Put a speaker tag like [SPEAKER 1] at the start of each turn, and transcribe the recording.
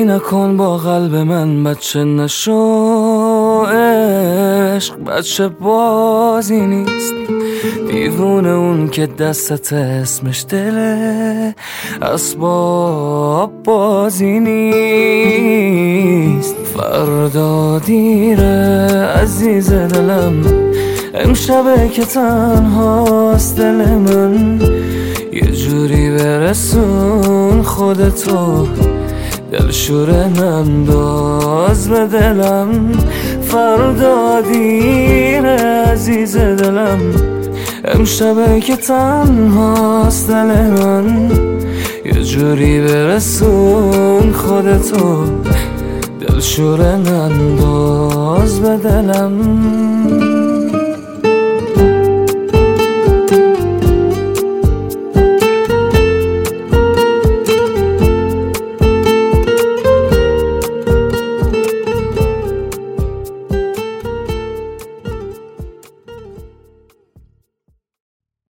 [SPEAKER 1] بازی نکن با قلب من، بچه نشو. عشق بچه بازی نیست، دیوونه اون که دستت اسمش دله، اسباب بازی نیست. فردا دیره عزیز دلم، امشبه که تنهاست دل من، یه جوری برسون خودتو، دلشوره ننداز به دلم. فردا دیره عزیز دلم، امشبه که تنهاست دل من، یه جوری برسون خودتو، دلشوره ننداز به دلم.